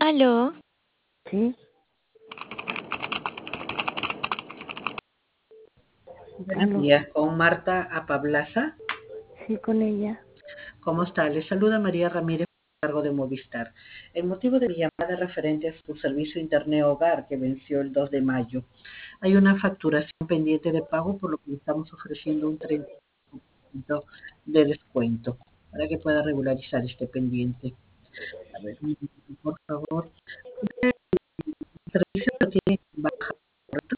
Aló, Sí, Buenos aló, días, con Marta Apablaza. sí, con ella. ¿Cómo está? Le saluda María Ramírez, a cargo de Movistar. El motivo de mi llamada es referente a su servicio de Internet Hogar que venció el 2 de mayo. Hay una facturación pendiente de pago, por lo que le estamos ofreciendo un 30% de descuento para que pueda regularizar este pendiente. A ver, un momento, por favor. El servicio lo tiene baja, ¿correcto?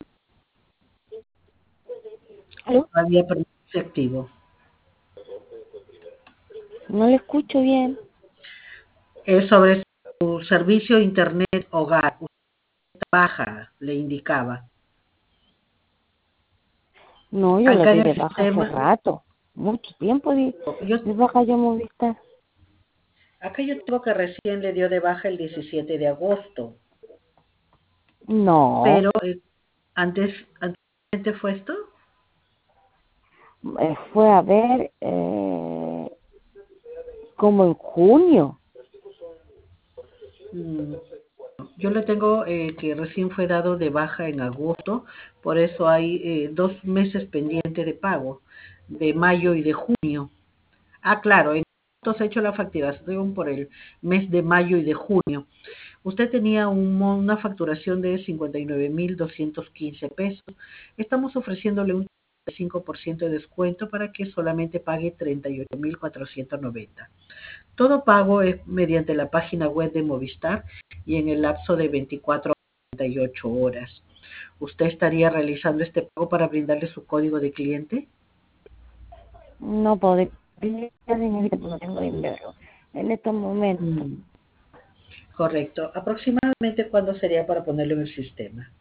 ¿Aló? Todavía permanece activo. No le escucho bien. Es sobre su servicio de Internet Hogar. Baja, le indicaba. No, yo lo Acá di en de el baja hace sistema, rato. Mucho tiempo yo, de baja yo Movistar. acá yo tengo que recién le dio de baja el 17 de agosto, No, pero anteriormente fue esto. fue a ver como en junio. Mm, Yo le tengo que recién fue dado de baja en agosto, por eso hay 2 meses pendientes de pago, de mayo y de junio. Ah, claro, entonces he hecho la facturación por el mes de mayo y de junio. Usted tenía una facturación de 59.215 pesos. Estamos ofreciéndole un 35% de descuento para que solamente pague 38.490. Todo pago es mediante la página web de Movistar y en el lapso de 24 a 48 horas. ¿Usted estaría realizando este pago para brindarle su código de cliente? No podría, señorita, porque no tengo dinero en estos momentos. Mm, correcto. ¿Aproximadamente cuándo sería para ponerlo en el sistema?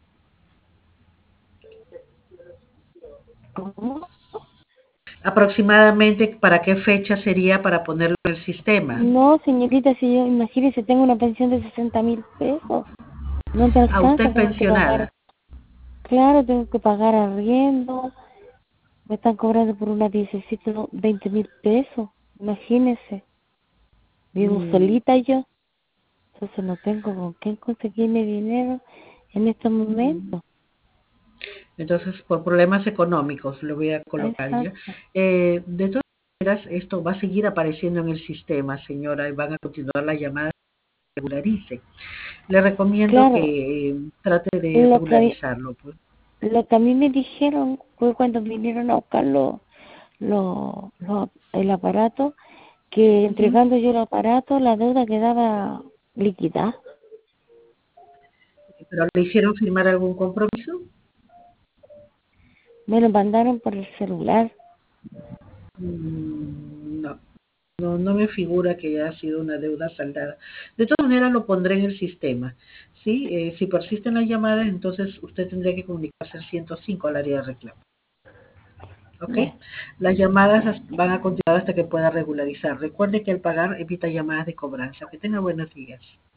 ¿Cómo? ¿Aproximadamente para qué fecha sería para ponerlo en el sistema? No, señorita, si yo, imagínese, tengo una pensión de 60.000 pesos. No me ¿A usted alcanza, es tengo que pagar. pensionada? Claro, tengo que pagar arriendo. Me están cobrando por una 17, no, 20.000 pesos. Imagínese. Vivo Mm, solita yo. Entonces no tengo con quién conseguirme dinero en estos mm. momentos. Entonces, por problemas económicos, lo voy a colocar ya. Exacto. De todas maneras, esto va a seguir apareciendo en el sistema, señora, y van a continuar las llamadas que regularice. Le recomiendo Claro, que trate de lo que, regularizarlo, pues. lo que a mí me dijeron fue cuando vinieron a buscar el aparato, que Ujú. entregando yo el aparato, la deuda quedaba líquida. ¿Pero le hicieron firmar algún compromiso? Me lo mandaron por el celular. No. No me figura que haya sido una deuda saldada. De todas maneras, lo pondré en el sistema. ¿Sí? Si persisten las llamadas, entonces usted tendría que comunicarse al 105 al área de reclamo. ¿Ok? Bueno, Las llamadas van a continuar hasta que pueda regularizar. Recuerde que al pagar evita llamadas de cobranza. Que tenga buenos días.